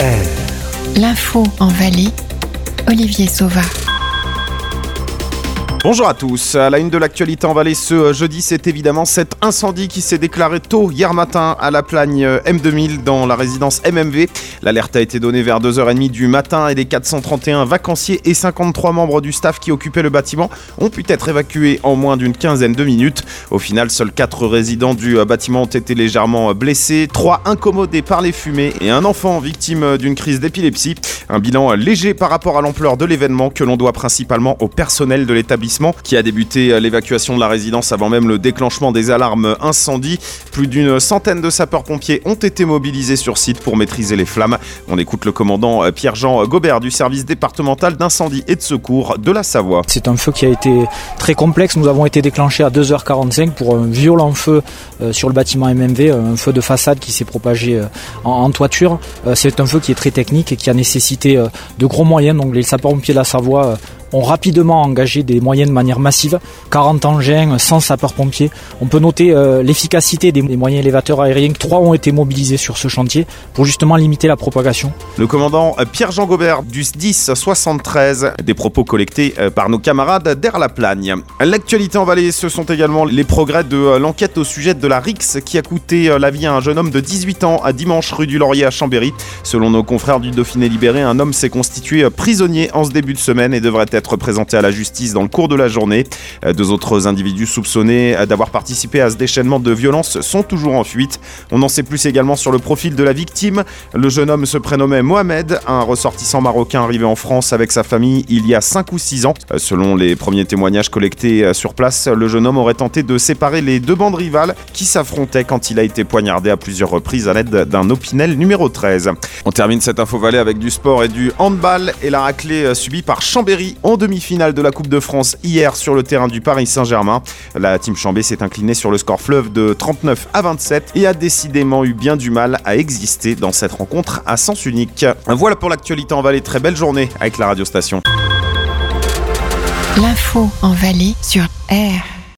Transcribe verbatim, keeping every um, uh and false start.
R. L'info en Valais, Olivier Sauva. Bonjour à tous. À la une de l'actualité en Valais ce jeudi, c'est évidemment cet incendie qui s'est déclaré tôt hier matin à la Plagne M deux mille dans la résidence M M V. L'alerte a été donnée vers deux heures trente du matin et les quatre cent trente et un vacanciers et cinquante-trois membres du staff qui occupaient le bâtiment ont pu être évacués en moins d'une quinzaine de minutes. Au final, seuls quatre résidents du bâtiment ont été légèrement blessés, trois incommodés par les fumées et un enfant victime d'une crise d'épilepsie. Un bilan léger par rapport à l'ampleur de l'événement que l'on doit principalement au personnel de l'établissement qui a débuté l'évacuation de la résidence avant même le déclenchement des alarmes incendie. Plus d'une centaine de sapeurs-pompiers ont été mobilisés sur site pour maîtriser les flammes. On écoute le commandant Pierre-Jean Gobert du service départemental d'incendie et de secours de la Savoie. C'est un feu qui a été très complexe. Nous avons été déclenchés à deux heures quarante-cinq pour un violent feu sur le bâtiment M M V, un feu de façade qui s'est propagé en, en toiture. C'est un feu qui est très technique et qui a nécessité de gros moyens. Donc les sapeurs-pompiers de la Savoie ont rapidement engagé des moyens de manière massive, quarante engins, cent sapeurs-pompiers. On peut noter euh, l'efficacité des moyens élévateurs aériens. Trois ont été mobilisés sur ce chantier pour justement limiter la propagation. Le commandant Pierre-Jean Gobert du S D I S soixante-treize, des propos collectés par nos camarades d'Air-la-Plagne. L'actualité en Valais, ce sont également les progrès de l'enquête au sujet de la rixe qui a coûté la vie à un jeune homme de dix-huit ans à dimanche rue du Laurier à Chambéry. Selon nos confrères du Dauphiné libéré, un homme s'est constitué prisonnier en ce début de semaine et devrait être présenté à la justice dans le cours de la journée. Deux autres individus soupçonnés d'avoir participé à ce déchaînement de violence sont toujours en fuite. On en sait plus également sur le profil de la victime. Le jeune homme se prénommait Mohamed, un ressortissant marocain arrivé en France avec sa famille il y a cinq ou six ans. Selon les premiers témoignages collectés sur place, le jeune homme aurait tenté de séparer les deux bandes rivales qui s'affrontaient quand il a été poignardé à plusieurs reprises à l'aide d'un Opinel numéro treize. On termine cette info Valais avec du sport et du handball et la raclée subie par Chambéry en demi-finale de la Coupe de France hier sur le terrain du Paris Saint-Germain. La team Chambé s'est inclinée sur le score fleuve de trente-neuf à vingt-sept et a décidément eu bien du mal à exister dans cette rencontre à sens unique. Voilà pour l'actualité en Valais. Très belle journée avec la radio station. L'info en Valais sur R.